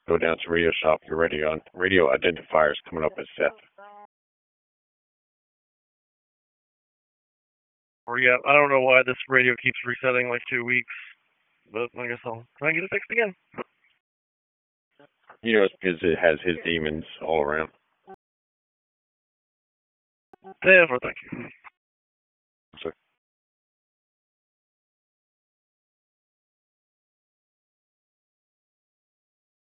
Go down to Radio Shop. Your radio identifier is coming up as Seth. Or yeah, I don't know why this radio keeps resetting like 2 weeks, but I guess I'll try and get it fixed again. You know, it's because it has his demons all around. Yeah, thank you.